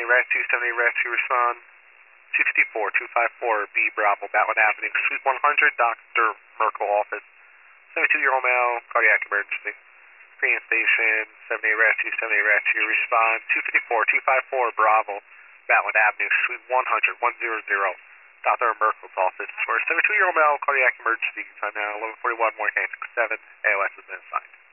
Rescue, 78 Rescue, respond. 254, 254, B Bravo, Batwood Avenue, Suite 100, Dr. Merkel office. 72-year-old male, cardiac emergency. Green Station, 78 Rescue, 78 Rescue, respond. 254, 254, Bravo, Batwood Avenue, Suite 100, 100, Dr. Merkel's office. For a 72-year-old male, cardiac emergency, time now 11:41, morning 7, AOS has been assigned.